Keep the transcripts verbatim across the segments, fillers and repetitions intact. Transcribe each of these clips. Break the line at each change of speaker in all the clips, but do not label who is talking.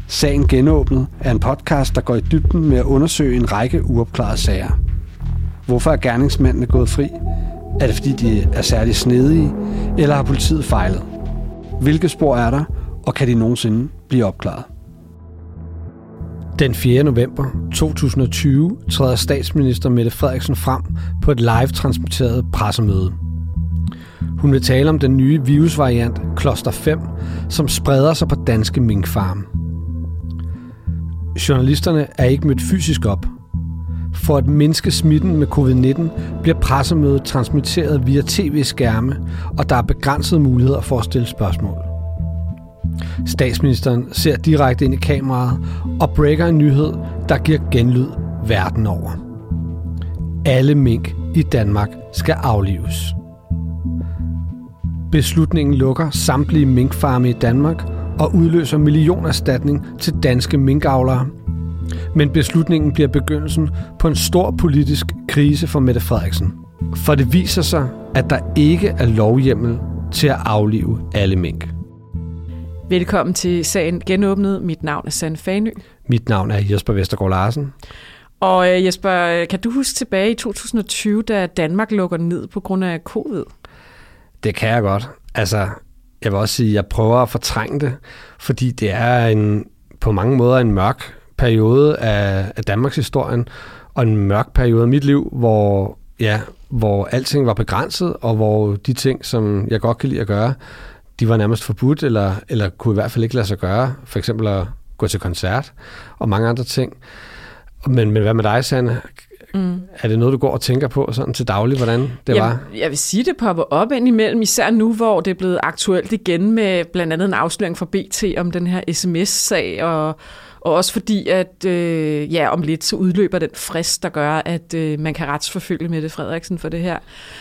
Sagen Genåbnet er en podcast, der går i dybden med at undersøge en række uopklarede sager. Hvorfor er gerningsmændene gået fri? Er det fordi, de er særlig snedige, eller har politiet fejlet? Hvilke spor er der, og kan de nogensinde blive opklaret? Den fjerde november to tusind og tyve træder statsminister Mette Frederiksen frem på et live-transmitteret pressemøde. Hun vil tale om den nye virusvariant Cluster fem, som spreder sig på danske minkfarme. Journalisterne er ikke mødt fysisk op. For at mindske smitten med covid nitten bliver pressemødet transmitteret via tv-skærme, og der er begrænsede muligheder for at stille spørgsmål. Statsministeren ser direkte ind i kameraet og breaker en nyhed, der giver genlyd verden over. Alle mink i Danmark skal aflives. Beslutningen lukker samtlige minkfarme i Danmark og udløser millionerstatning til danske minkavlere. Men beslutningen bliver begyndelsen på en stor politisk krise for Mette Frederiksen. For det viser sig, at der ikke er lovhjemmel til at aflive alle mink.
Velkommen til Sagen Genåbnet. Mit navn er Sanne Fanø.
Mit navn er Jesper Vestergaard Larsen.
Og Jesper, kan du huske tilbage i to tusind og tyve, da Danmark lukker ned på grund af covid?
Det kan jeg godt. Altså, jeg vil også sige, at jeg prøver at fortrænge det, fordi det er en, på mange måder en mørk periode af, af Danmarks historien, og en mørk periode af mit liv, hvor, ja, hvor alting var begrænset, og hvor de ting, som jeg godt kan lide at gøre, de var nærmest forbudt, eller, eller kunne i hvert fald ikke lade sig gøre. For eksempel at gå til koncert, og mange andre ting. Men, men hvad med dig, Sanne? Mm. Er det noget, du går og tænker på sådan til daglig, hvordan det
jeg,
var?
Jeg vil sige, det popper op indimellem, især nu, hvor det er blevet aktuelt igen med blandt andet en afsløring fra B T om den her sms-sag, og, og også fordi, at øh, ja, om lidt så udløber den frist, der gør, at øh, man kan retsforfølge Mette Frederiksen for det her.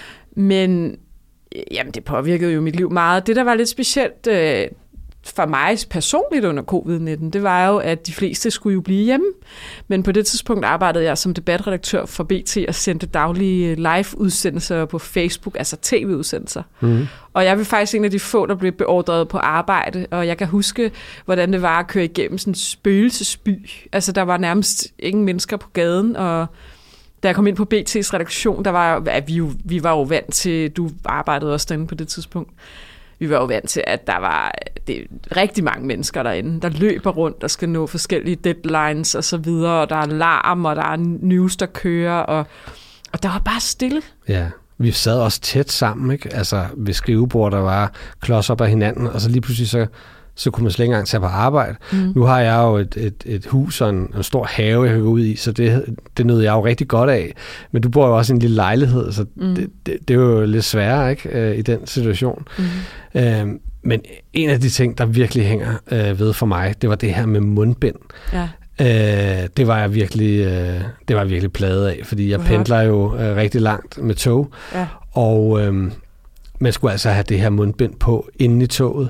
Men jamen, det påvirkede jo mit liv meget. Det, der var lidt specielt øh, for mig personligt under covid nitten, det var jo, at de fleste skulle jo blive hjemme. Men på det tidspunkt arbejdede jeg som debatredaktør for B T og sendte daglige live-udsendelser på Facebook, altså tv-udsendelser. Mm. Og jeg var faktisk en af de få, der blev beordret på arbejde, og jeg kan huske, hvordan det var at køre igennem sådan en spøgelsesby. Altså, der var nærmest ingen mennesker på gaden, og da jeg kom ind på B T's redaktion, der var at vi, jo, vi var jo vant til, du arbejdede også derinde på det tidspunkt, vi var jo vant til, at der var det, rigtig mange mennesker derinde, der løber rundt og skal nå forskellige deadlines og så videre, og der er larm, og der er news, der kører, og, og der var bare stille.
Ja, vi sad også tæt sammen, ikke? Altså ved skrivebord, der var klods op af hinanden, og så lige pludselig så så kunne man slet ikke engang tage på arbejde. Mm. Nu har jeg jo et, et, et hus og en, en stor have, jeg kan gå ud i, så det, det nød jeg jo rigtig godt af. Men du bor jo også i en lille lejlighed, så mm. det, det, det er jo lidt sværere, ikke, øh, i den situation. Mm. Øh, men en af de ting, der virkelig hænger øh, ved for mig, det var det her med mundbind. Ja. Øh, det var jeg virkelig, øh, det var jeg virkelig plaget af, fordi jeg Hvorfor? pendler jo øh, rigtig langt med tog, ja. og øh, man skulle altså have det her mundbind på inde i toget.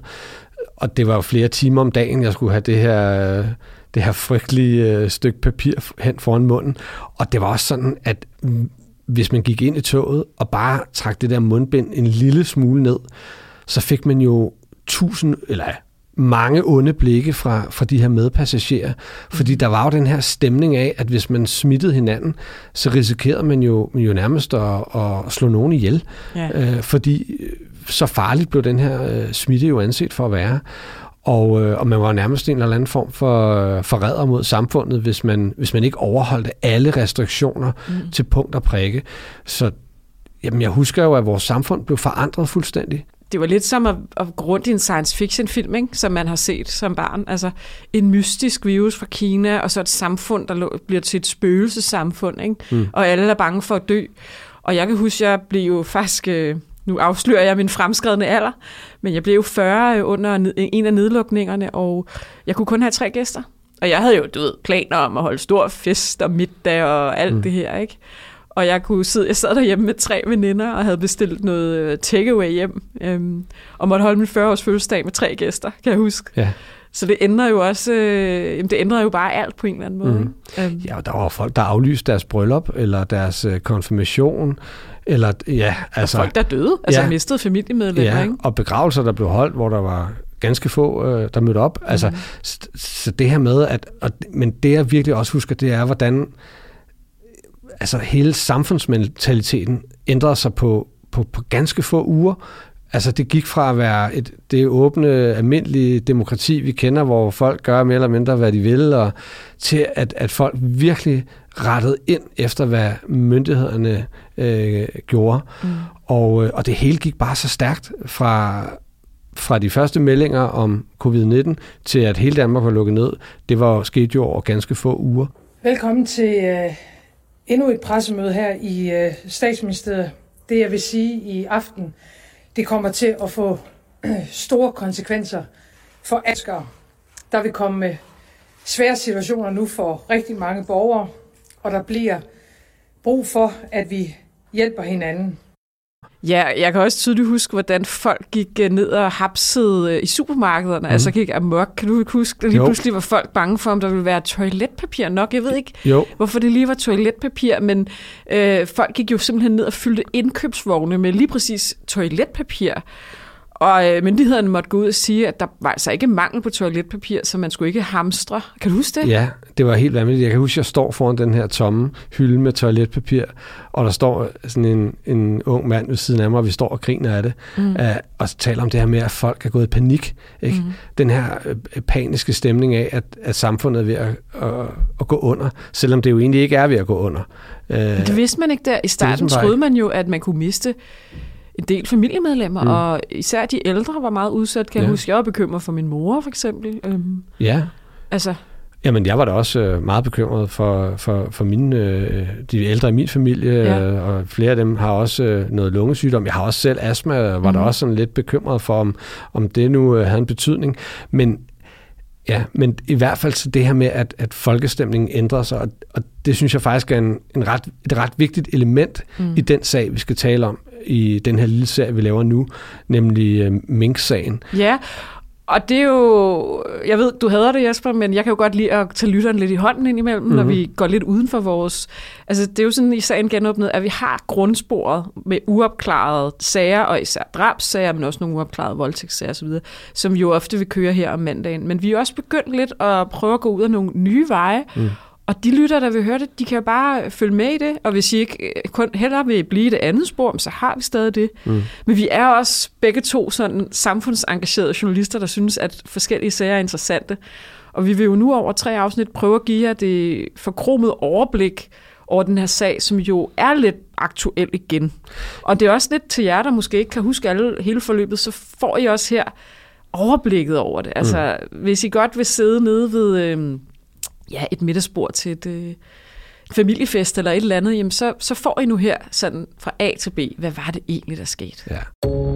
Og det var jo flere timer om dagen, jeg skulle have det her, det her frygtelige stykke papir hen foran munden. Og det var også sådan, at hvis man gik ind i toget og bare trak det der mundbind en lille smule ned, så fik man jo tusind, eller mange onde blikke fra, fra de her medpassagerer. Fordi der var jo den her stemning af, at hvis man smittede hinanden, så risikerede man jo, jo nærmest at, at slå nogen ihjel. Ja. Øh, fordi så farligt blev den her øh, smitte jo anset for at være. Og, øh, og man var nærmest en eller anden form for forræder mod samfundet, hvis man, hvis man ikke overholdte alle restriktioner mm. til punkt og prikke. Så jamen, jeg husker jo, at vores samfund blev forandret fuldstændig.
Det var lidt som at, at gå rundt i en science fiction film, ikke? Som man har set som barn. Altså en mystisk virus fra Kina, og så et samfund, der lå, bliver til et spøgelsessamfund, ikke? Mm. Og alle er bange for at dø. Og jeg kan huske, at jeg blev jo faktisk... Øh, nu afslører jeg min fremskredne alder, men jeg blev jo fyrre under en af nedlukningerne, og jeg kunne kun have tre gæster. Og jeg havde jo, du ved, planer om at holde stor fest og middag og alt mm. det her, ikke? Og jeg kunne sidde, jeg sad derhjemme med tre veninder og havde bestilt noget takeaway hjem, øhm, og måtte holde min fyrre-års fødselsdag med tre gæster, kan jeg huske. Ja. Så det ændrer jo også, øh, det ændrer jo bare alt på en eller anden måde. Mm.
Øhm. Ja, og der var folk, der aflyste deres bryllup, eller deres øh, konfirmation, eller ja, altså...
Og folk, der døde, altså ja, mistede familiemedlemmer,
ja,
ikke?
Og begravelser, der blev holdt, hvor der var ganske få, øh, der mødte op. Mm. Altså, så, så det her med, at, og, men det jeg virkelig også husker, det er, hvordan altså, hele samfundsmentaliteten ændrede sig på, på, på ganske få uger. Altså det gik fra at være et, det åbne, almindelige demokrati, vi kender, hvor folk gør mere eller mindre, hvad de vil, og til at, at folk virkelig rettede ind efter, hvad myndighederne øh, gjorde. Mm. Og, og det hele gik bare så stærkt fra, fra de første meldinger om covid nitten til at hele Danmark var lukket ned. Det var sket jo over ganske få uger.
Velkommen til øh, endnu et pressemøde her i øh, Statsministeriet. Det jeg vil sige i aften, det kommer til at få øh, store konsekvenser for danskere. Der vil komme øh, svære situationer nu for rigtig mange borgere, og der bliver brug for, at vi hjælper hinanden.
Ja, jeg kan også tydeligt huske, hvordan folk gik ned og hapsede i supermarkederne. Mm. Altså gik amok. Kan du ikke huske, at lige jo. pludselig var folk bange for, om der ville være toiletpapir nok? Jeg ved ikke, jo. hvorfor det lige var toiletpapir, men øh, folk gik jo simpelthen ned og fyldte indkøbsvogne med lige præcis toiletpapir. Og øh, myndighederne måtte gå ud og sige, at der var altså ikke mangel på toiletpapir, så man skulle ikke hamstre. Kan du huske det?
Ja, det var helt vanvittigt. Jeg kan huske, at jeg står foran den her tomme hylde med toiletpapir, og der står sådan en, en ung mand ved siden af mig, og vi står og griner af det, mm. uh, og taler om det her med, at folk er gået i panik. Ikke? Mm. Den her uh, paniske stemning af, at, at samfundet er ved at, uh, at gå under, selvom det jo egentlig ikke er ved at gå under. Uh,
det vidste man ikke der. I starten troede man jo, at man kunne miste en del familiemedlemmer, mm. og især de ældre var meget udsat. Kan ja. jeg huske, jeg var bekymret for min mor, for eksempel. Øhm,
ja.
Altså.
Jamen, jeg var da også øh, meget bekymret for, for, for mine, øh, de ældre i min familie, ja. øh, og flere af dem har også øh, noget lungesygdom. Jeg har også selv astma, og var mm. da også sådan lidt bekymret for, om, om det nu øh, havde en betydning. Men ja, men i hvert fald så det her med, at, at folkestemningen ændrer sig, og, og det synes jeg faktisk er en, en ret, et ret vigtigt element mm. i den sag, vi skal tale om i den her lille serie, vi laver nu, nemlig øh, Mink-sagen.
Ja, og det er jo, jeg ved, du hader det, Jesper, men jeg kan jo godt lide at tage lytteren lidt i hånden indimellem, mm-hmm. når vi går lidt uden for vores. Altså, det er jo sådan i sagen genåbnet, at vi har grundsporet med uopklarede sager, og især drabssager, men også nogle uopklarede voldtægtssager osv., som jo ofte vil køre her om mandagen. Men vi er også begyndt lidt at prøve at gå ud af nogle nye veje, mm. og de lytter, der vil høre det, de kan jo bare følge med i det, og hvis I ikke kun hellere vil blive det andet spor, så har vi stadig det. Mm. Men vi er også begge to sådan samfundsengagerede journalister, der synes, at forskellige sager er interessante. Og vi vil jo nu over tre afsnit prøve at give jer det forkromede overblik over den her sag, som jo er lidt aktuel igen. Og det er også lidt til jer, der måske ikke kan huske alle, hele forløbet, så får I også her overblikket over det. Altså, mm. hvis I godt vil sidde nede ved Øh, ja, et middagsbord til et øh, familiefest eller et eller andet, jamen så, så får I nu her sådan fra A til B, hvad var det egentlig, der skete?
Ja.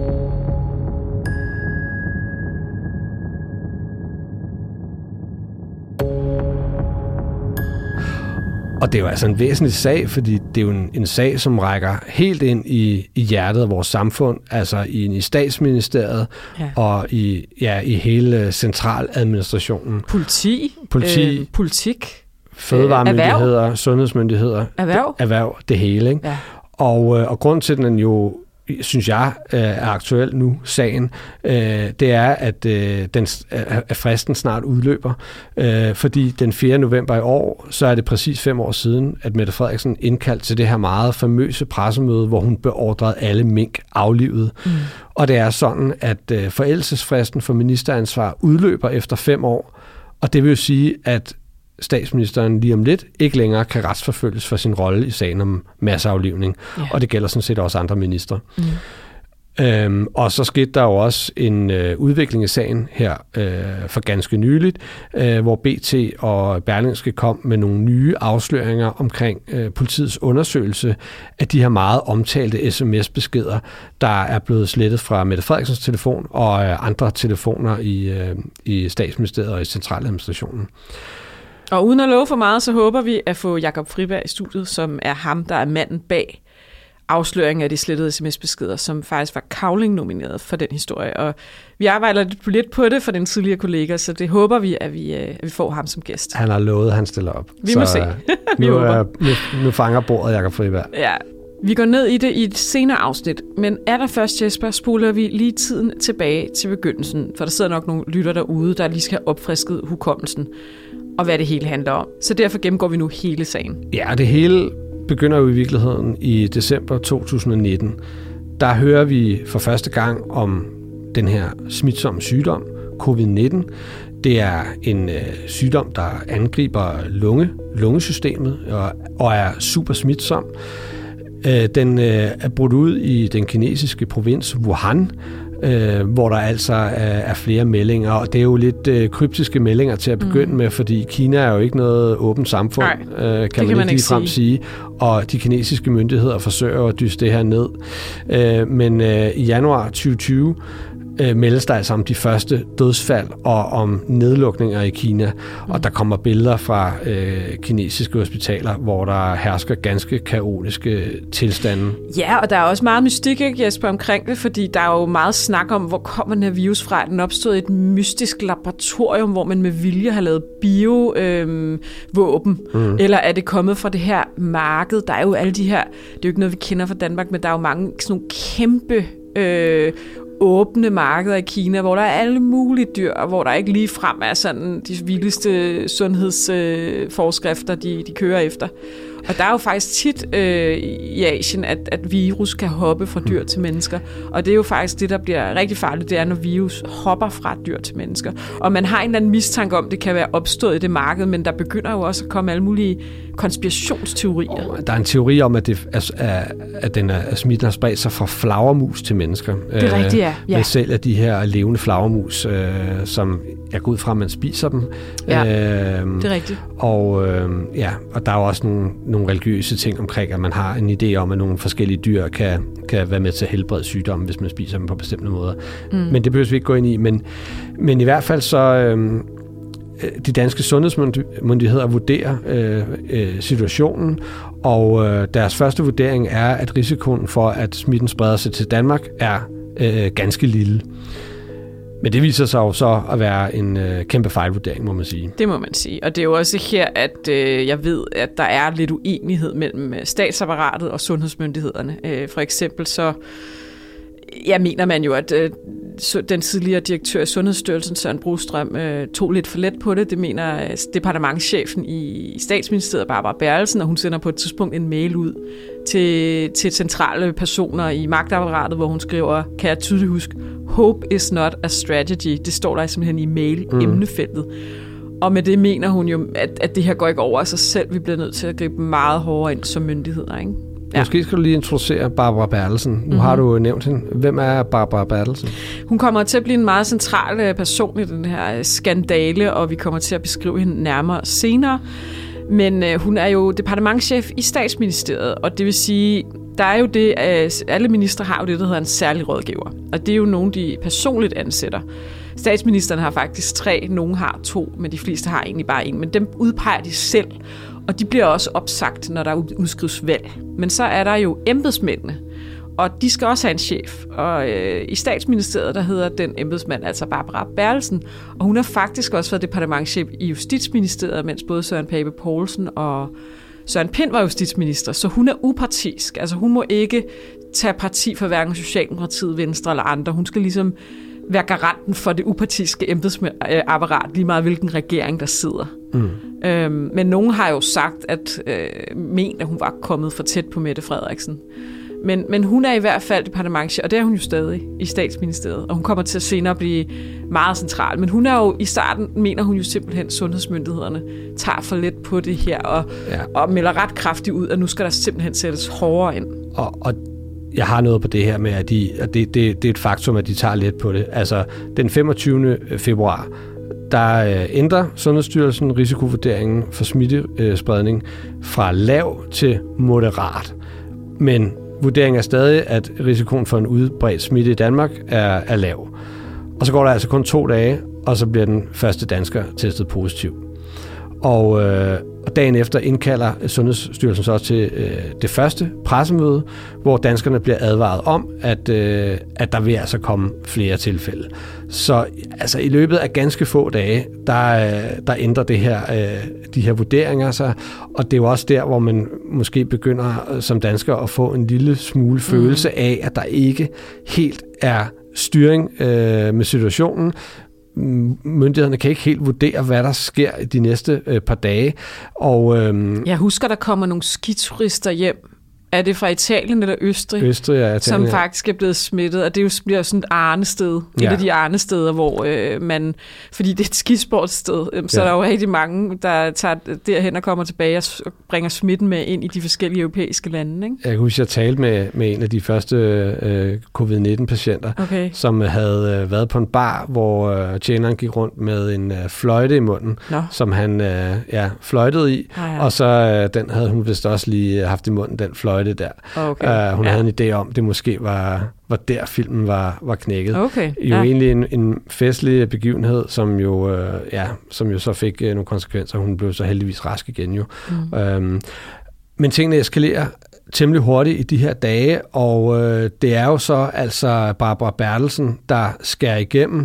Og det er jo altså en væsentlig sag, fordi det er jo en, en sag, som rækker helt ind i, i hjertet af vores samfund, altså i, i statsministeriet ja. og i, ja, i hele centraladministrationen.
Politi,
Politi
øh, politik,
fødevaremyndigheder,
erhverv.
sundhedsmyndigheder,
erhverv,
det, erhverv, det hele. Ikke? Ja. Og, og grund til, at den jo, synes jeg, er aktuel nu, sagen, det er, at, den, at fristen snart udløber. Fordi den fjerde november i år, så er det præcis fem år siden, at Mette Frederiksen indkaldte til det her meget famøse pressemøde, hvor hun beordrede alle mink aflivet. Mm. Og det er sådan, at forældelsesfristen for ministeransvar udløber efter fem år. Og det vil jo sige, at statsministeren lige om lidt ikke længere kan retsforfølges for sin rolle i sagen om masseaflivning. Ja. Og det gælder sådan set også andre ministre. Mm. Øhm, og så skete der jo også en øh, udvikling i sagen her øh, for ganske nyligt, øh, hvor B T og Berlingske kom med nogle nye afsløringer omkring øh, politiets undersøgelse af de her meget omtalte sms-beskeder, der er blevet slettet fra Mette Frederiksens telefon og øh, andre telefoner i, øh, i Statsministeriet og i centraladministrationen.
Og uden at love for meget, så håber vi at få Jakob Friberg i studiet, som er ham, der er manden bag afsløringen af de slettede sms-beskeder, som faktisk var Cavling-nomineret for den historie. Og vi arbejder lidt på det for den tidligere kollega, så det håber vi, at vi, at vi får ham som gæst.
Han har lovet, at han stiller op.
Vi må
så,
se. vi
nu,
håber.
nu, nu fanger bordet Jakob Friberg.
Ja. Vi går ned i det i et senere afsnit, men allerførst, Jesper, spoler vi lige tiden tilbage til begyndelsen, for der sidder nok nogle lytter derude, der lige skal have opfrisket hukommelsen, og hvad det hele handler om. Så derfor gennemgår vi nu hele sagen.
Ja, det hele begynder jo i virkeligheden i december to tusind nitten. Der hører vi for første gang om den her smitsomme sygdom, covid nitten. Det er en øh, sygdom, der angriber lunge, lungesystemet og, og er super smitsom. Øh, den øh, er brudt ud i den kinesiske provins Wuhan, øh, hvor der altså er, er flere meldinger. Og det er jo lidt øh, kryptiske meldinger til at begynde mm. med, fordi Kina er jo ikke noget åbent samfund,
Nej,
øh, kan,
kan
man,
man
ikke ligefrem sige. sige. Og de kinesiske myndigheder forsøger at dyste det her ned. Øh, men øh, i januar tyve tyve øh, meldes der altså om de første dødsfald og om nedlukninger i Kina. Mm. Og der kommer billeder fra øh, kinesiske hospitaler, hvor der hersker ganske kaotiske tilstande.
Ja, og der er også meget mystik, ikke, Jesper, omkring det, fordi der er jo meget snak om, hvor kommer den her virus fra. Den opstod i et mystisk laboratorium, hvor man med vilje har lavet biovåben, øh, mm. eller er det kommet fra det her marked? Der er jo alle de her, det er jo ikke noget, vi kender fra Danmark, men der er jo mange sådan nogle kæmpe øh, åbne markeder i Kina, hvor der er alle mulige dyr, og hvor der ikke lige frem er sådan de vildeste sundhedsforskrifter, øh, de, de kører efter. Og der er jo faktisk tit øh, i Asien, at, at virus kan hoppe fra dyr til mennesker. Og det er jo faktisk det, der bliver rigtig farligt, det er, når virus hopper fra dyr til mennesker. Og man har en eller anden mistanke om, det kan være opstået i det marked, men der begynder jo også at komme alle mulige konspirationsteorier.
Der er en teori om, at, det er, at den er, at smitten har spredt sig fra flagermus til mennesker.
Det er rigtigt, ja.
Med selv af de her levende flagermus, øh, som jeg går ud fra, at man spiser dem.
Ja, øh, det er rigtigt.
Og, øh, ja, og der er jo også nogle, nogle religiøse ting omkring, at man har en idé om, at nogle forskellige dyr kan, kan være med til at helbrede sygdomme, hvis man spiser dem på bestemte måder. Mm. Men det behøver vi ikke gå ind i. Men, men i hvert fald så... Øh, de danske sundhedsmyndigheder vurderer øh, øh, situationen, og øh, deres første vurdering er, at risikoen for, at smitten spreder sig til Danmark, er øh, ganske lille. Men det viser sig jo så at være en øh, kæmpe fejlvurdering, må man sige.
Det må man sige. Og det er jo også her, at øh, jeg ved, at der er lidt uenighed mellem statsapparatet og sundhedsmyndighederne. Øh, for eksempel så jeg mener man jo, at øh, den tidligere direktør i Sundhedsstyrelsen, Søren Brostrøm, øh, tog lidt for let på det. Det mener øh, departementschefen i Statsministeriet, Barbara Bertelsen, og hun sender på et tidspunkt en mail ud til, til centrale personer i magtapparatet, hvor hun skriver, kan jeg tydeligt huske, hope is not a strategy. Det står der simpelthen i mail-emnefeltet. Mm. Og med det mener hun jo, at, at det her går ikke over af sig selv. Vi bliver nødt til at gribe meget hårdere ind som myndigheder, ikke?
Ja. Måske skal du lige introducere Barbara Bertelsen. Nu mm-hmm. har du nævnt hende. Hvem er Barbara Bertelsen?
Hun kommer til at blive en meget central person i den her skandale, og vi kommer til at beskrive hende nærmere senere. Men øh, hun er jo departementschef i Statsministeriet, og det vil sige, der er jo det, at alle ministre har jo det, der hedder en særlig rådgiver. Og det er jo nogen, de personligt ansætter. Statsministeren har faktisk tre, nogen har to, men de fleste har egentlig bare en. Men dem udpeger de selv, og de bliver også opsagt, når der udskrives valg. Men så er der jo embedsmændene, og de skal også have en chef. Og øh, i Statsministeriet, der hedder den embedsmand altså Barbara Bertelsen, og hun har faktisk også været departementschef i Justitsministeriet, mens både Søren Pape Poulsen og Søren Pind var justitsminister, så hun er upartisk. Altså hun må ikke tage parti for hverken Socialdemokratiet, Venstre eller andre. Hun skal ligesom være garanten for det upartiske embedsapparat, lige meget hvilken regering der sidder. Mm. Øhm, men nogen har jo sagt, at øh, ment, at hun var kommet for tæt på Mette Frederiksen. Men, men hun er i hvert fald departementschef, og det er hun jo stadig i Statsministeriet, og hun kommer til at senere blive meget central. Men hun er jo i starten, mener hun jo simpelthen, sundhedsmyndighederne tager for let på det her, og, ja. og melder ret kraftigt ud, at nu skal der simpelthen sættes hårdere ind.
Og, og jeg har noget på det her med, at, de, at det, det, det er et faktum, at de tager let på det. Altså, den femogtyvende februar, der øh, ændrer Sundhedsstyrelsen risikovurderingen for smittespredning fra lav til moderat. Men vurderingen er stadig, at risikoen for en udbredt smitte i Danmark er, er lav. Og så går der altså kun to dage, og så bliver den første dansker testet positiv. Og, øh, og dagen efter indkalder Sundhedsstyrelsen så også til øh, det første pressemøde, hvor danskerne bliver advaret om, at, øh, at der vil altså komme flere tilfælde. Så altså, i løbet af ganske få dage, der, der ændrer det her, øh, de her vurderinger sig, og det er jo også der, hvor man måske begynder som dansker at få en lille smule følelse af, at der ikke helt er styring øh, med situationen. Myndighederne kan ikke helt vurdere, hvad der sker de næste øh, par dage. Og, øhm,
jeg husker, der kommer nogle skiturister hjem. Er det fra Italien eller Østrig?
Østrig og Italien,
som faktisk er blevet smittet, og det jo bliver sådan et arnested. Ja. Et af de arnesteder, hvor øh, man, fordi det er et skisportssted, øh, så ja. Der er jo rigtig mange, der tager derhen og kommer tilbage og bringer smitten med ind i de forskellige europæiske lande. Ikke?
Jeg kan huske, jeg talte med, med en af de første øh, covid nitten-patienter, okay. som havde øh, været på en bar, hvor øh, tjeneren gik rundt med en øh, fløjte i munden, Nå. som han øh, ja, fløjtede i, ah, ja. og så øh, den havde hun vist også lige haft i munden, den fløjte der. Okay. Uh, hun ja. havde en idé om, det måske var, var der filmen var, var knækket. Okay. Jo ja. egentlig en, en festlig begivenhed, som jo, uh, ja, som jo så fik uh, nogle konsekvenser. Hun blev så heldigvis rask igen jo. Mm. Um, men tingene eskalerer temmelig hurtigt i de her dage, og uh, det er jo så altså Barbara Bertelsen, der skærer igennem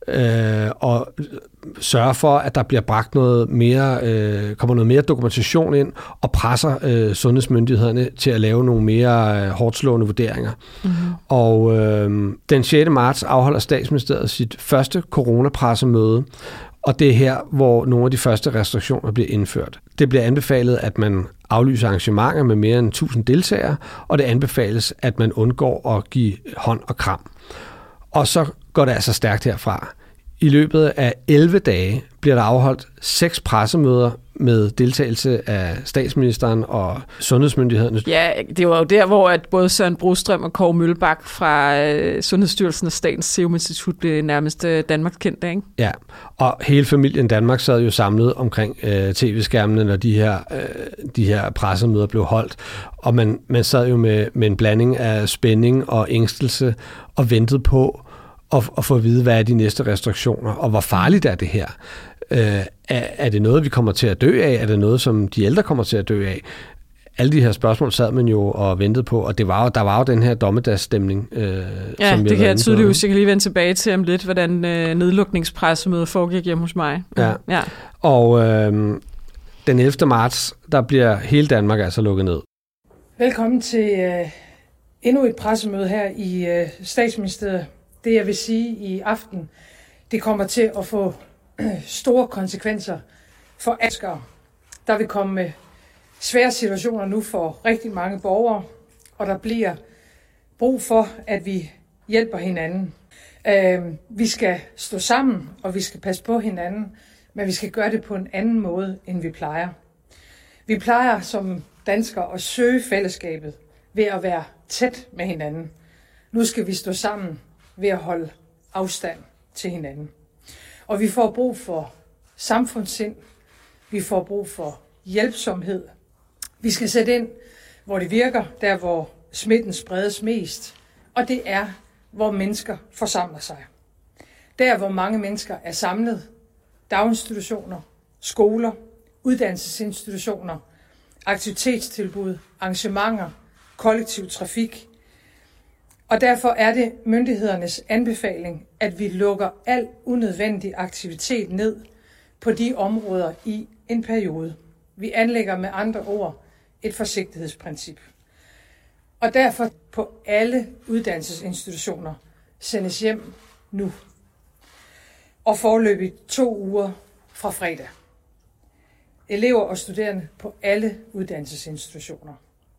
øh, og sørger for, at der bliver bragt noget mere, øh, kommer noget mere dokumentation ind, og presser øh, sundhedsmyndighederne til at lave nogle mere øh, hårdslående vurderinger. Mm-hmm. Og øh, den sjette marts afholder Statsministeriet sit første coronapressemøde, og det er her, hvor nogle af de første restriktioner bliver indført. Det bliver anbefalet, at man aflyser arrangementer med mere end tusind deltagere, og det anbefales, at man undgår at give hånd og kram. Og så går det altså stærkt herfra. I løbet af elleve dage bliver der afholdt seks pressemøder med deltagelse af statsministeren og sundhedsmyndighederne.
Ja, det var jo der, hvor at både Søren Brostrøm og Kåre Møllebak fra Sundhedsstyrelsen og Statens Serum Institut blev nærmest Danmarks kendte, ikke?
Ja, og hele familien Danmark sad jo samlet omkring øh, tv-skærmene, når de her, øh, de her pressemøder blev holdt. Og man, man sad jo med, med en blanding af spænding og ængstelse og ventede på at, at få at vide, hvad er de næste restriktioner, og hvor farligt er det her. Øh, er, er det noget, vi kommer til at dø af? Er det noget, som de ældre kommer til at dø af? Alle de her spørgsmål sad man jo og ventede på, og det var jo, der var jo den her dommedagsstemning. Øh,
ja,
som
det kan jeg tydeligt huske. Jeg kan lige vende tilbage til om lidt, hvordan øh, nedlukningspressemødet foregik hjemme hos mig.
Ja, ja. Og øh, den ellevte marts, der bliver hele Danmark altså lukket ned.
Velkommen til øh, endnu et pressemøde her i øh, Statsministeriet. Det jeg vil sige i aften, det kommer til at få øh, store konsekvenser for danskere. Der vil komme øh, svære situationer nu for rigtig mange borgere, og der bliver brug for, at vi hjælper hinanden. Øh, vi skal stå sammen, og vi skal passe på hinanden, men vi skal gøre det på en anden måde, end vi plejer. Vi plejer som danskere at søge fællesskabet ved at være tæt med hinanden. Nu skal vi stå sammen ved at holde afstand til hinanden. Og vi får brug for samfundssind. Vi får brug for hjælpsomhed. Vi skal sætte ind, hvor det virker, der hvor smitten spredes mest. Og det er, hvor mennesker forsamler sig. Der, hvor mange mennesker er samlet. Daginstitutioner, skoler, uddannelsesinstitutioner, aktivitetstilbud, arrangementer, kollektiv trafik. Og derfor er det myndighedernes anbefaling, at vi lukker al unødvendig aktivitet ned på de områder i en periode. Vi anlægger med andre ord et forsigtighedsprincip. Og derfor på alle uddannelsesinstitutioner sendes hjem nu. Og foreløbigt to uger fra fredag. Elever og studerende på alle uddannelsesinstitutioner.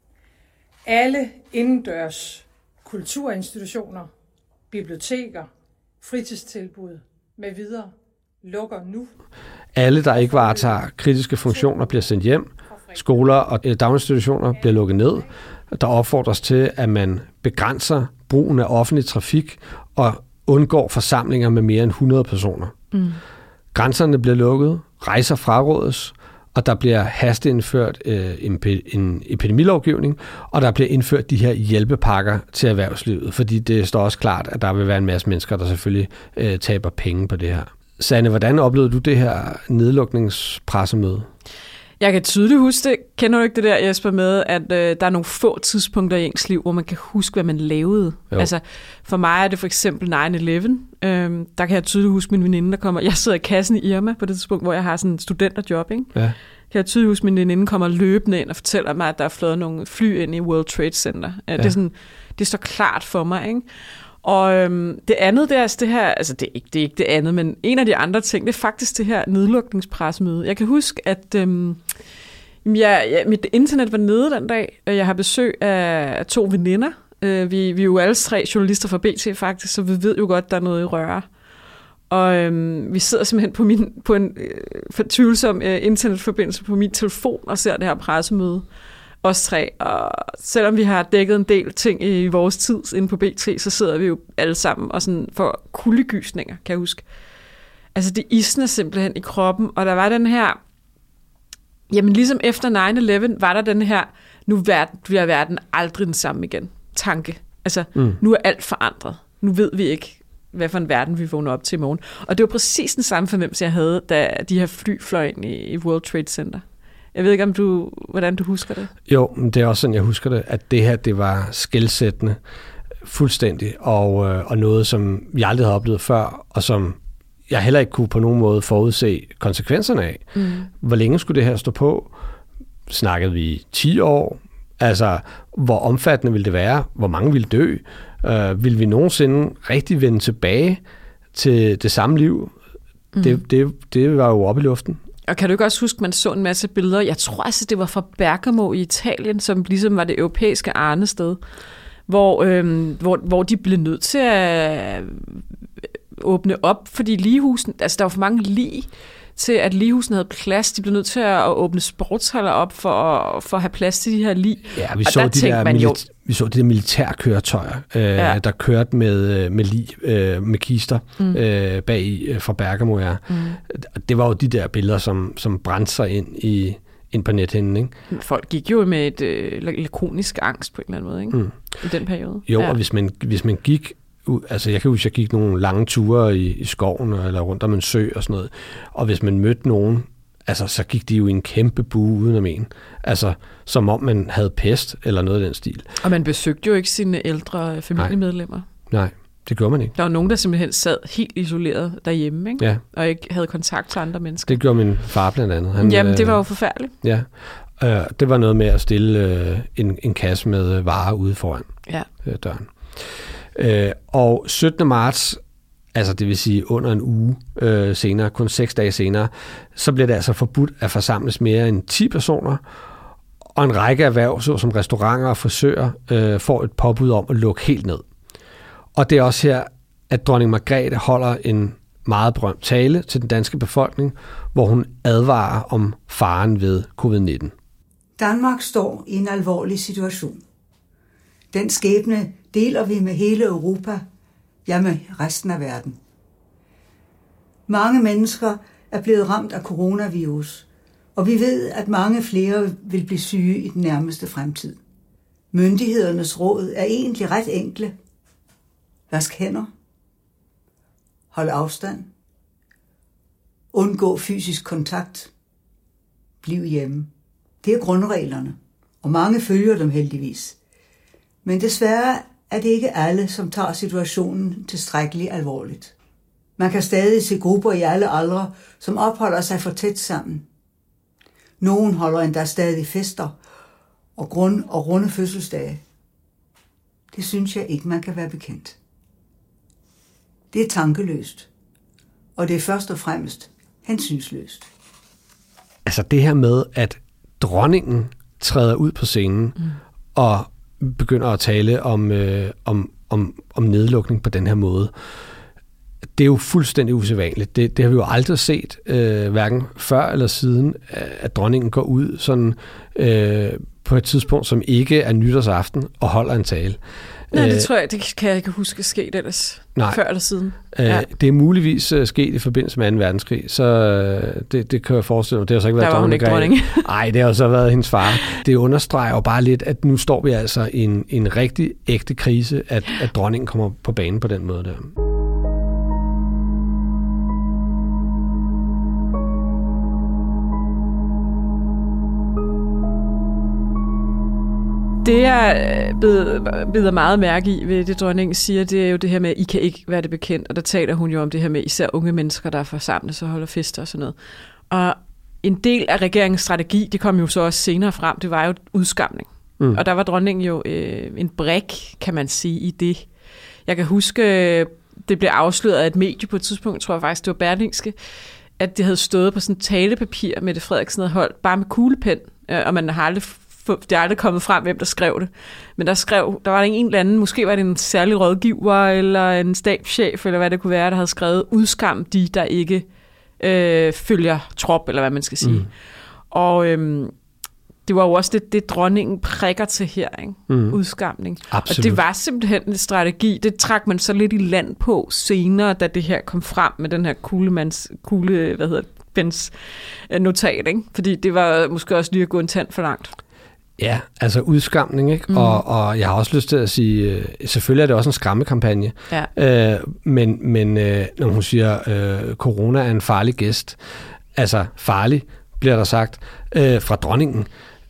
Alle indendørs kulturinstitutioner, biblioteker, fritidstilbud med videre lukker nu.
Alle, der ikke varetager kritiske funktioner, bliver sendt hjem. Skoler og daginstitutioner bliver lukket ned. Der opfordres til, at man begrænser brugen af offentlig trafik og undgår forsamlinger med mere end hundrede personer. Mm. Grænserne bliver lukket, rejser frarådes, og der bliver hasteindført øh, en epidemilovgivning, og der bliver indført de her hjælpepakker til erhvervslivet, fordi det står også klart, at der vil være en masse mennesker, der selvfølgelig øh, taber penge på det her. Sanne, hvordan oplevede du det her nedlukningspressemøde?
Jeg kan tydeligt huske det. Kender du ikke det der, Jesper, med, at øh, der er nogle få tidspunkter i ens liv, hvor man kan huske, hvad man lavede? Jo. Altså, for mig er det for eksempel nine eleven. Øhm, der kan jeg tydeligt huske min veninde, der kommer... Jeg sidder i kassen i Irma på det tidspunkt, hvor jeg har sådan en studenterjob, ikke? Ja. Kan jeg tydeligt huske, min veninde kommer løbende ind og fortæller mig, at der er flået nogle fly ind i World Trade Center. Ja. Det, er sådan, det står klart for mig, ikke? Og øhm, det andet, det er altså det her, altså det er, ikke, det er ikke det andet, men en af de andre ting, det er faktisk det her nedlukningspressemøde. Jeg kan huske, at øhm, jeg, jeg, mit internet var nede den dag, og jeg har besøg af to veninder. Øh, vi, vi er jo alle tre journalister fra B T faktisk, så vi ved jo godt, der er noget i røre. Og øhm, vi sidder simpelthen på, min, på en øh, tvivlsom øh, internetforbindelse på min telefon og ser det her pressemøde. Os tre, og selvom vi har dækket en del ting i vores tid inde på B T, så sidder vi jo alle sammen og sådan får kuldegysninger, kan jeg huske. Altså det isner simpelthen i kroppen, og der var den her, jamen ligesom efter nine eleven var der den her, nu verden, bliver verden aldrig den samme igen, tanke. Altså mm. nu er alt forandret, nu ved vi ikke, hvad for en verden vi vågner op til i morgen. Og det var præcis den samme fornemmelse, jeg havde, da de her fly fløj ind i World Trade Center. Jeg ved ikke, om du, hvordan du husker det?
Jo, det er også sådan, jeg husker det, at det her, det var skelsættende fuldstændig, og, og noget, som jeg aldrig havde oplevet før, og som jeg heller ikke kunne på nogen måde forudse konsekvenserne af. Mm. Hvor længe skulle det her stå på? Snakkede vi ti år? Altså, hvor omfattende ville det være? Hvor mange ville dø? Uh, ville vi nogensinde rigtig vende tilbage til det samme liv? Mm. Det, det, det var jo oppe i luften.
Og kan du ikke også huske, at man så en masse billeder? Jeg tror altså, det var fra Bergamo i Italien, som ligesom var det europæiske arnested, hvor, øhm, hvor, hvor de blev nødt til at åbne op, fordi ligehusen, altså der var for mange lig til, at ligehusen havde plads. De blev nødt til at åbne sportshaller op for, for at have plads til de her lig.
Ja, vi så, de der, milita- jo, vi så de der militærkøretøjer, øh, ja. der kørte med, med lig, øh, med kister mm. øh, bag øh, fra Bergamo. Ja. Mm. Det var jo de der billeder, som, som brændte sig ind, i, ind på nethinden. Ikke?
Folk gik jo med et øh, lakonisk angst på en eller anden måde, ikke? Mm. I den periode.
Jo,
ja.
Og hvis man, hvis man gik altså jeg kan huske, at jeg gik nogle lange ture i, i skoven eller rundt om en sø og sådan noget, og hvis man mødte nogen, altså så gik de jo i en kæmpe bue udenom en, altså som om man havde pest eller noget af den stil.
Og man besøgte jo ikke sine ældre familiemedlemmer.
Nej, Nej det gjorde man ikke.
Der var nogen, der simpelthen sad helt isoleret derhjemme, ikke?
Ja.
Og ikke havde kontakt til andre mennesker.
Det gjorde min far blandt andet. Han,
Jamen, det var jo forfærdeligt.
Ja, øh, det var noget med at stille øh, en, en kasse med varer ude foran
ja.
øh, døren. Øh, og syttende marts, altså det vil sige under en uge øh, senere, kun seks dage senere, så bliver det altså forbudt at forsamles mere end ti personer, og en række erhverv, såsom restauranter og frisører, øh, får et påbud om at lukke helt ned. Og det er også her, at dronning Margrethe holder en meget berømt tale til den danske befolkning, hvor hun advarer om faren ved covid nitten.
Danmark står i en alvorlig situation. Den skæbne deler vi med hele Europa, ja med resten af verden. Mange mennesker er blevet ramt af coronavirus, og vi ved, at mange flere vil blive syge i den nærmeste fremtid. Myndighedernes råd er egentlig ret enkle. Vask hænder. Hold afstand. Undgå fysisk kontakt. Bliv hjemme. Det er grundreglerne, og mange følger dem heldigvis. Men desværre er det ikke alle, som tager situationen tilstrækkeligt alvorligt. Man kan stadig se grupper i alle aldre, som opholder sig for tæt sammen. Nogen holder endda stadig fester og, grund- og runde fødselsdage. Det synes jeg ikke, man kan være bekendt. Det er tankeløst, og det er først og fremmest hensynsløst.
Altså det her med, at dronningen træder ud på scenen mm. og begynder at tale om, øh, om, om, om nedlukning på den her måde, det er jo fuldstændig usædvanligt. Det, det har vi jo aldrig set, øh, hverken før eller siden, at dronningen går ud sådan, øh, på et tidspunkt, som ikke er nytårsaften, og holder en tale.
Nej, det tror jeg, det kan jeg ikke huske sket ellers. Nej. Før eller siden.
Ja. Det er muligvis sket i forbindelse med anden verdenskrig, så det, det kan jeg forestille mig. Det har så ikke været
der var hun ikke dronning.
Nej, det har jo så været hendes far. Det understreger jo bare lidt, at nu står vi altså i en, en rigtig ægte krise, at, at dronningen kommer på banen på den måde der.
Det, jeg bider meget mærke i ved det, dronningen siger, det er jo det her med, at I kan ikke være det bekendt. Og der taler hun jo om det her med især unge mennesker, der forsamles og holder fester og sådan noget. Og en del af regeringens strategi, det kom jo så også senere frem, det var jo udskamning. Mm. Og der var dronningen jo øh, en brik, kan man sige, i det. Jeg kan huske, det blev afsløret af et medie på et tidspunkt, tror jeg faktisk, det var Berlingske, at det havde stået på sådan et talepapir, Mette Frederiksen havde holdt, bare med kuglepen, øh, og man har aldrig, det er aldrig kommet frem, hvem der skrev det. Men der skrev, der var en eller anden, måske var det en særlig rådgiver, eller en stabschef, eller hvad det kunne være, der havde skrevet, udskam de, der ikke øh, følger trop, eller hvad man skal sige. Mm. Og øhm, det var jo også det, det dronningen prikker til her, ikke? Mm. Udskamning.
Absolut.
Og det var simpelthen en strategi. Det trak man så lidt i land på senere, da det her kom frem med den her kuglemands, kugle, hvad hedder det, Bens notat, ikke? Fordi det var måske også lige at gå en tand for langt.
Ja, altså udskamning, ikke? Mm. Og, og jeg har også lyst til at sige, øh, selvfølgelig er det også en skræmmekampagne, ja. øh, men, men øh, når hun siger, øh, corona er en farlig gæst, altså farlig, bliver der sagt, øh, fra dronningen,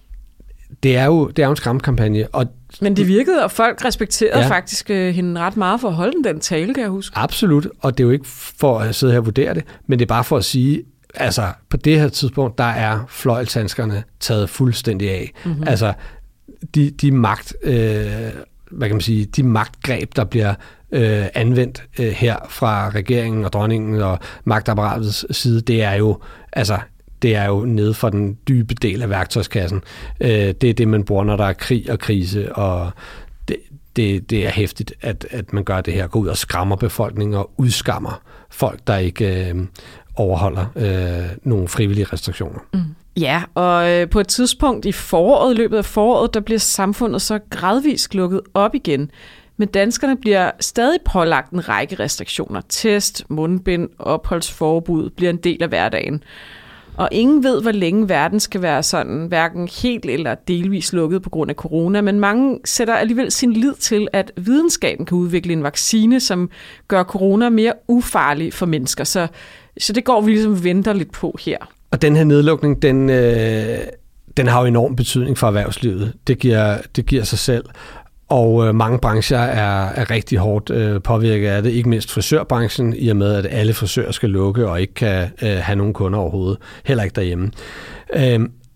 det er jo, det er jo en skræmmekampagne. Og
men det virkede, og folk respekterede ja. faktisk øh, hende ret meget for at holde den tale, kan jeg huske.
Absolut, og det er jo ikke for at sidde her og vurdere det, men det er bare for at sige, altså på det her tidspunkt, der er fløjlshandskerne taget fuldstændig af. Mm-hmm. Altså de, de magt, øh, hvad kan man sige, de magtgreb, der bliver øh, anvendt øh, her fra regeringen og dronningen og magtapparatets side, det er jo, altså det er jo nede for den dybe del af værktøjskassen. Øh, det er det, man bruger, når der er krig og krise, og det, det, det er hæftigt, at, at man gør det her, går ud og skræmmer befolkningen og udskammer folk, der ikke øh, overholder øh, nogle frivillige restriktioner. Mm.
Ja, og øh, på et tidspunkt i foråret, løbet af foråret, der bliver samfundet så gradvist lukket op igen. Men danskerne bliver stadig pålagt en række restriktioner. Test, mundbind, opholdsforbud bliver en del af hverdagen. Og ingen ved, hvor længe verden skal være sådan, hverken helt eller delvis lukket på grund af corona, men mange sætter alligevel sin lid til, at videnskaben kan udvikle en vaccine, som gør corona mere ufarlig for mennesker. Så, så det går vi ligesom venter lidt på her.
Og den her nedlukning, den, øh, den har jo enorm betydning for erhvervslivet. Det giver, det giver sig selv. Og øh, mange brancher er, er rigtig hårdt øh, påvirket af det, ikke mindst frisørbranchen, i og med, at alle frisører skal lukke og ikke kan øh, have nogen kunder overhovedet, heller ikke derhjemme. Øh,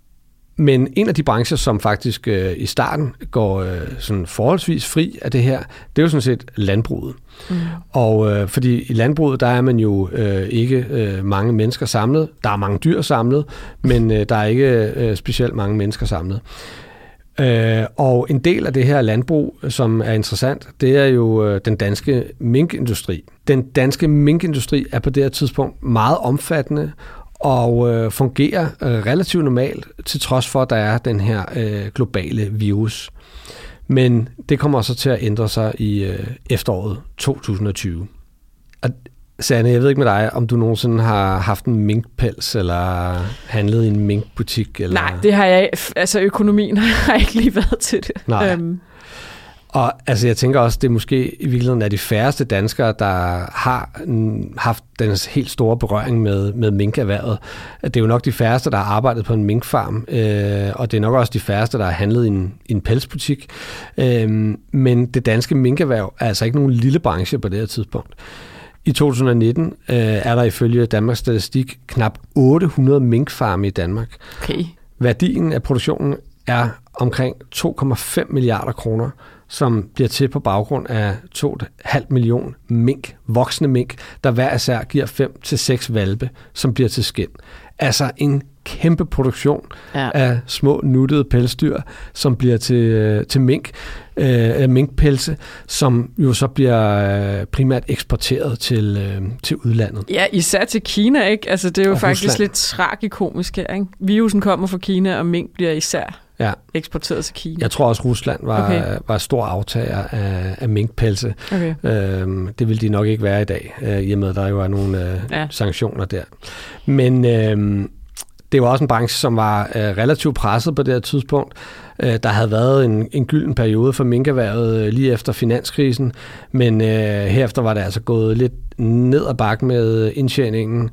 men en af de brancher, som faktisk øh, i starten går øh, sådan forholdsvis fri af det her, det er jo sådan set landbruget. Mm. Og øh, fordi i landbruget, der er man jo øh, ikke øh, mange mennesker samlet. Der er mange dyr samlet, men øh, der er ikke øh, specielt mange mennesker samlet. Øh, og en del af det her landbrug, som er interessant, det er jo øh, den danske minkindustri. Den danske minkindustri er på det her tidspunkt meget omfattende og øh, fungerer øh, relativt normalt, til trods for, at der er den her øh, globale virus. Men det kommer så til at ændre sig i øh, efteråret to tusind og tyve. Og Sanne, jeg ved ikke med dig, om du nogensinde har haft en minkpels, eller handlet i en minkbutik? Eller?
Nej, det har jeg. Altså økonomien har ikke lige været til det.
Nej. Um. Og altså, jeg tænker også, det er måske i virkeligheden er de færreste danskere, der har haft den helt store berøring med, med minkerhvervet. Det er jo nok de færreste, der har arbejdet på en minkfarm, øh, og det er nok også de færreste, der har handlet i en, i en pelsbutik. Øh, men det danske minkerhverv er altså ikke nogen lille branche på det her tidspunkt. I to tusind og nitten øh, er der ifølge Danmarks Statistik knap otte hundrede minkfarme i Danmark.
Okay.
Værdien af produktionen er omkring to komma fem milliarder kroner, som bliver til på baggrund af to komma fem million mink, voksne mink, der hver især giver fem til seks hvalpe, som bliver til skind. Altså en kæmpe produktion ja. af små nuttede pelsdyr, som bliver til, til mink, øh, minkpelse, som jo så bliver øh, primært eksporteret til, øh, til udlandet.
Ja, især til Kina, ikke? Altså det er jo
og
faktisk
Rusland.
Lidt tragikomisk her, ikke? Virusen kommer fra Kina, og mink bliver især ja. eksporteret til Kina.
Jeg tror også, Rusland var, okay. var stor aftager af, af minkpelse. Okay. Øhm, det vil de nok ikke være i dag, øh, i og med, at der jo er nogle øh, ja. sanktioner der. Men øh, det var også en branche, som var øh, relativt presset på det her tidspunkt. Øh, der havde været en, en gylden periode for minkerhvervet øh, lige efter finanskrisen, men øh, herefter var det altså gået lidt ned ad bakke med indtjeningen,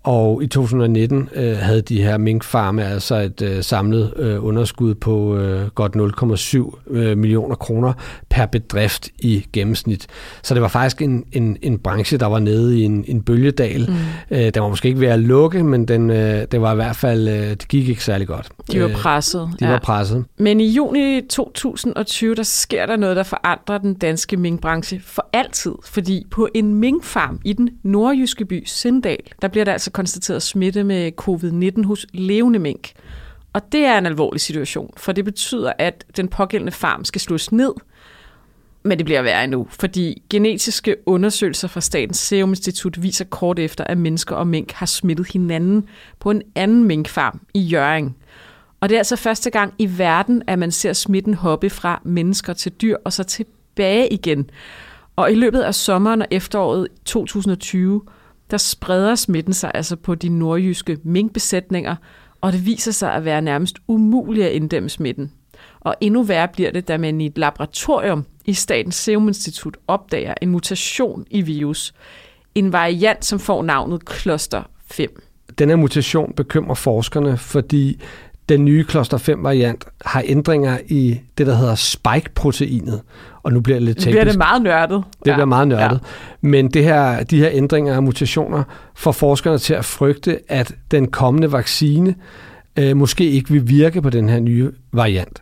Og i to tusind nitten øh, havde de her minkfarme altså et øh, samlet øh, underskud på øh, godt nul komma syv øh, millioner kroner per bedrift i gennemsnit. Så det var faktisk en, en, en branche, der var nede i en, en bølgedal. Mm. Øh, den var måske ikke ved at lukke, men den, øh, det var i hvert fald, øh, det gik ikke særlig godt.
De var presset.
Øh, de ja. var presset.
Men i juni to tusind og tyve, der sker der noget, der forandrer den danske minkbranche for altid. Fordi på en minkfarm i den nordjyske by Sindal, der bliver der altså konstateret smitte med covid nitten hos levende mink. Og det er en alvorlig situation, for det betyder, at den pågældende farm skal slås ned. Men det bliver værre endnu, fordi genetiske undersøgelser fra Statens Serum Institut viser kort efter, at mennesker og mink har smittet hinanden på en anden minkfarm i Hjørring. Og det er altså første gang i verden, at man ser smitten hoppe fra mennesker til dyr og så tilbage igen. Og i løbet af sommeren og efteråret to tusind og tyve, der spreder smitten sig altså på de nordjyske minkbesætninger, og det viser sig at være nærmest umuligt at inddæmme smitten. Og endnu værre bliver det, da man i et laboratorium i Statens Serum Institut opdager en mutation i virus. En variant, som får navnet cluster fem.
Den her mutation bekymrer forskerne, fordi den nye cluster fem variant har ændringer i det, der hedder spike-proteinet. Og nu bliver det lidt teknisk.
Nu bliver det meget nørdet.
Det bliver ja. meget nørdet. Ja. Men det her, de her ændringer og mutationer får forskerne til at frygte, at den kommende vaccine øh, måske ikke vil virke på den her nye variant.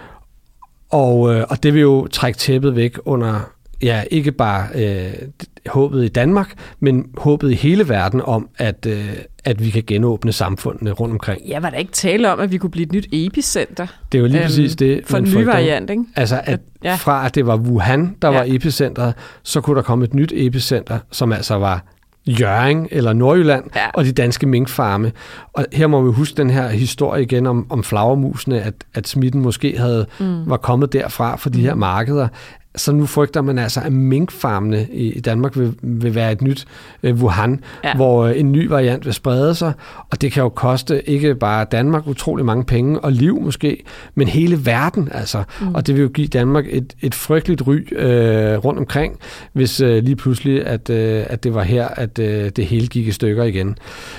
Og, øh, og det vil jo trække tæppet væk under, ja, ikke bare øh, håbet i Danmark, men håbet i hele verden om, at, øh, at vi kan genåbne samfundene rundt omkring.
Ja, var der ikke tale om, at vi kunne blive et nyt epicenter?
Det er jo lige øhm, præcis det.
For en ny variant, ikke?
Altså, at ja. fra at det var Wuhan, der ja. var epicentret, så kunne der komme et nyt epicenter, som altså var Hjørring eller Nordjylland ja. og de danske minkfarme. Og her må vi huske den her historie igen om, om flagermusene, at, at smitten måske havde, mm. var kommet derfra for de her markeder. Så nu frygter man altså, at minkfarmene i, i Danmark vil, vil være et nyt øh, Wuhan, ja. hvor øh, en ny variant vil sprede sig. Og det kan jo koste ikke bare Danmark utrolig mange penge og liv måske, men hele verden altså. Mm. Og det vil jo give Danmark et, et frygteligt ry øh, rundt omkring, hvis øh, lige pludselig, at, øh, at det var her, at øh, det hele gik i stykker igen.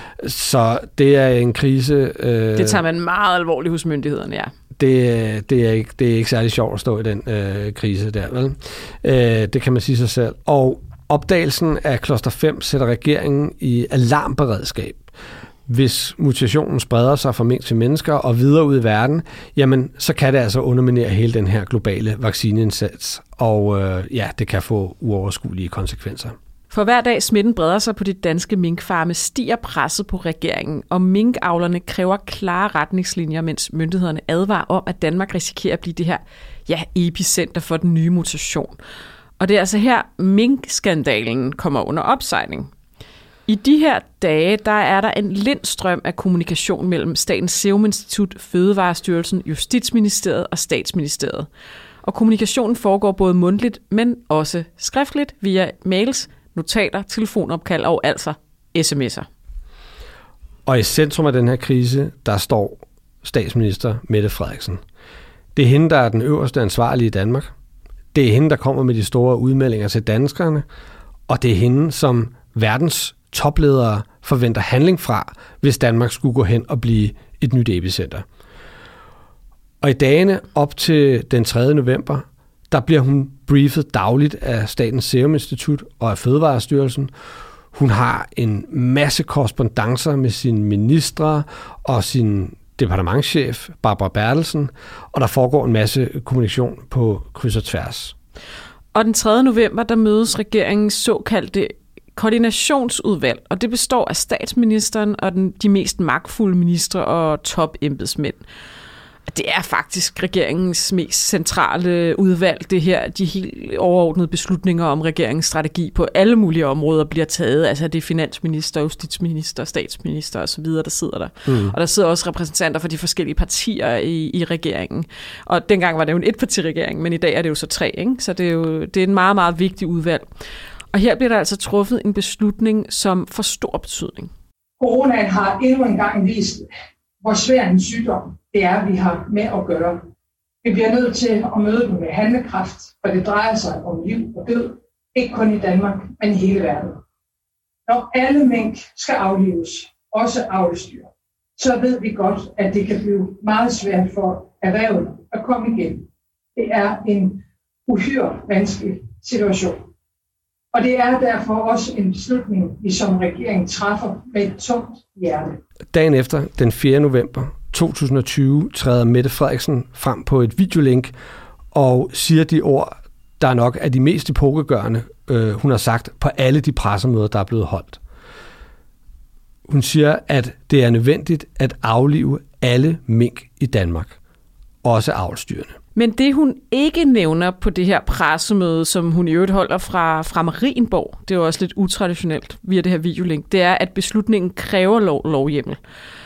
Så det er en krise. Øh,
det tager man meget alvorligt hos myndighederne, ja.
Det, det, er ikke, det er ikke særlig sjovt at stå i den øh, krise der, vel? Øh, det kan man sige sig selv. Og opdagelsen af cluster fem sætter regeringen i alarmberedskab. Hvis mutationen spreder sig fra mink til mennesker og videre ud i verden, jamen så kan det altså underminere hele den her globale vaccineindsats. Og øh, ja, det kan få uoverskuelige konsekvenser.
For hver dag smitten breder sig på de danske minkfarme, stiger presset på regeringen, og minkavlerne kræver klare retningslinjer, mens myndighederne advarer om, at Danmark risikerer at blive det her ja, epicenter for den nye mutation. Og det er altså her, minkskandalen kommer under opsejling. I de her dage, der er der en lindstrøm af kommunikation mellem Statens Serum Institut, Fødevarestyrelsen, Justitsministeriet og Statsministeriet. Og kommunikationen foregår både mundtligt, men også skriftligt via mails, notater, telefonopkald og altså sms'er.
Og i centrum af den her krise, der står statsminister Mette Frederiksen. Det er hende, der er den øverste ansvarlige i Danmark. Det er hende, der kommer med de store udmeldinger til danskerne. Og det er hende, som verdens topledere forventer handling fra, hvis Danmark skulle gå hen og blive et nyt epicenter. Og i dagene op til den tredje november, der bliver hun briefet dagligt af Statens Serum Institut og af Fødevarestyrelsen. Hun har en masse korrespondancer med sine ministre og sin departementschef, Barbara Bertelsen, og der foregår en masse kommunikation på kryds og tværs.
Og den tredje november, der mødes regeringens såkaldte koordinationsudvalg, og det består af statsministeren og den, de mest magtfulde ministre og topembedsmænd. Det er faktisk regeringens mest centrale udvalg, det her. De helt overordnede beslutninger om regeringens strategi på alle mulige områder bliver taget. Altså det er finansminister, justitsminister, statsminister og så videre, der sidder der. Mm. Og der sidder også repræsentanter for de forskellige partier i, i regeringen. Og dengang var det jo en etpartiregering, men i dag er det jo så tre, ikke? Så det er jo det er en meget, meget vigtig udvalg. Og her bliver der altså truffet en beslutning, som får stor betydning.
Coronaen har endnu en gang vist, hvor svær en sygdom det er, vi har med at gøre. Vi bliver nødt til at møde dem med handlekraft, for det drejer sig om liv og død, ikke kun i Danmark, men i hele verden. Når alle mink skal aflives, også avlsdyr, så ved vi godt, at det kan blive meget svært for erhvervet at komme igen. Det er en uhyre vanskelig situation. Og det er derfor også en beslutning, vi som regering træffer med et tungt hjerte.
Dagen efter, den fjerde november to tusind og tyve, træder Mette Frederiksen frem på et videolink og siger de ord, der nok er de mest epokegørende, øh, hun har sagt på alle de pressemøder, der er blevet holdt. Hun siger, at det er nødvendigt at aflive alle mink i Danmark, også avlsdyrene.
Men det, hun ikke nævner på det her pressemøde, som hun i øvrigt holder fra, fra Marienborg, det er jo også lidt utraditionelt via det her videolink, det er, at beslutningen kræver lov, lovhjemmel.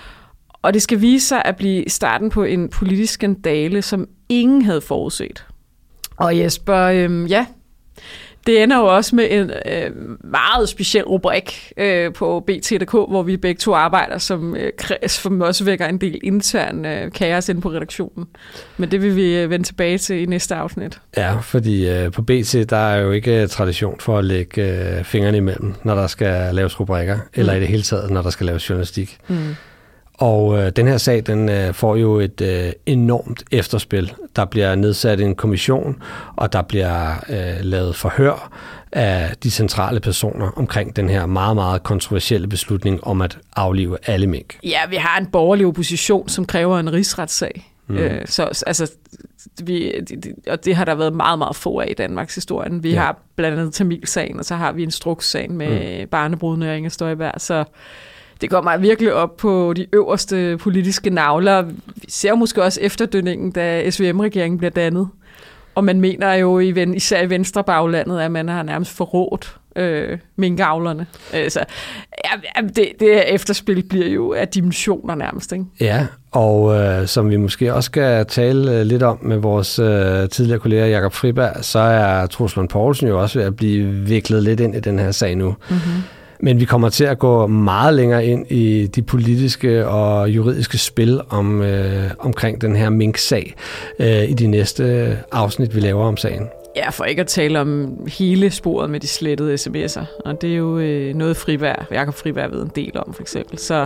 Og det skal vise sig at blive starten på en politisk skandale, som ingen havde forudset. Og Jesper, øh, ja, det ender jo også med en øh, meget speciel rubrik øh, på B T punktum d k, hvor vi begge to arbejder, som, øh, som også vækker en del intern øh, kaos inde på redaktionen. Men det vil vi øh, vende tilbage til i næste afsnit.
Ja, fordi øh, på B T der er jo ikke tradition for at lægge øh, fingrene imellem, når der skal laves rubrikker, mm. eller i det hele taget, når der skal laves journalistik. Mm. Og øh, den her sag, den øh, får jo et øh, enormt efterspil. Der bliver nedsat en kommission, og der bliver øh, lavet forhør af de centrale personer omkring den her meget, meget kontroversielle beslutning om at aflive alle mink.
Ja, vi har en borgerlig opposition, som kræver en rigsretssag. Mm. Øh, så altså, vi, det, og det har der været meget, meget få af i Danmarks historien. Vi ja. har blandt andet Tamilsagen, og så har vi Instrukssagen med mm. barnebrudene og Inger Støjberg, så det går mig virkelig op på de øverste politiske navler. Vi ser måske også efterdønningen, da S V M-regeringen bliver dannet. Og man mener jo især i Venstre baglandet, at man har nærmest forrådt øh, minkavlerne. Altså, ja, det, det efterspil bliver jo af dimensioner nærmest, ikke?
Ja, og øh, som vi måske også skal tale lidt om med vores øh, tidligere kollega Jakob Friberg, så er Troels Lund Poulsen jo også ved at blive viklet lidt ind i den her sag nu. Mm-hmm. Men vi kommer til at gå meget længere ind i de politiske og juridiske spil om, øh, omkring den her mink-sag øh, i de næste afsnit, vi laver om sagen.
Ja, for ikke at tale om hele sporet med de slettede sms'er. Og det er jo øh, noget Friberg, Jakob Friberg ved en del om, for eksempel. Så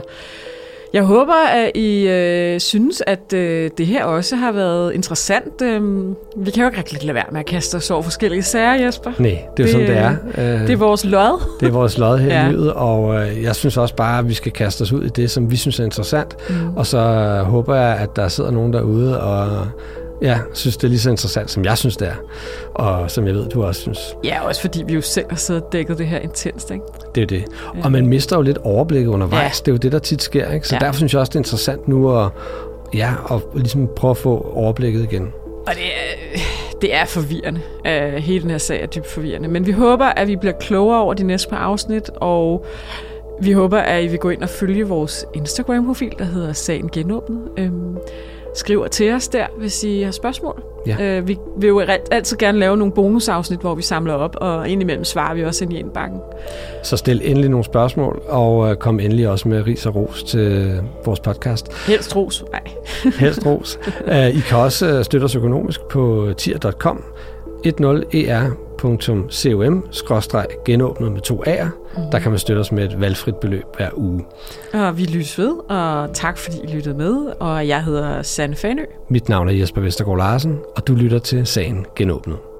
jeg håber, at I øh, synes, at øh, det her også har været interessant. Øh, vi kan jo ikke rigtig lade være med at kaste os over forskellige sager, Jesper.
Nej, det er jo sådan, det er.
Øh, det er vores lod.
Det er vores lod her ja. i livet, og øh, jeg synes også bare, at vi skal kaste os ud i det, som vi synes er interessant. Mm. Og så øh, håber jeg, at der sidder nogen derude og ja, synes, det er lige så interessant, som jeg synes, det er. Og som jeg ved, du også synes. Ja,
også fordi vi jo selv har siddet og dækket det her intenst, ikke?
Det er det. Ja. Og man mister jo lidt overblikket undervejs. Ja. Det er jo det, der tit sker, ikke? Så ja. derfor synes jeg også, det er interessant nu at, ja, at ligesom prøve at få overblikket igen.
Og det er, det er forvirrende. Uh, hele den her sag er dybt forvirrende. Men vi håber, at vi bliver klogere over de næste par afsnit, og vi håber, at I vil gå ind og følge vores Instagram-profil, der hedder Sagen Genåbnet. Um, Skriv til os der, hvis I har spørgsmål. Ja. Uh, vi vil jo altid gerne lave nogle bonusafsnit, hvor vi samler op, og indimellem svarer vi også ind i indbakken.
Så stil endelig nogle spørgsmål, og uh, kom endelig også med ris og ros til vores podcast.
Helst ros. Nej.
Helst ros. Uh, I kan også uh, støtte os økonomisk på tier punktum com, ti er punktum com skråstreg genåbnet med to A'er. Mm. Der kan man støtte os med et valgfrit beløb hver uge.
Og vi lyttes ved, og tak fordi I lyttede med. Og jeg hedder Sanne Fanø.
Mit navn er Jesper Vestergaard Larsen, og du lytter til Sagen Genåbnet.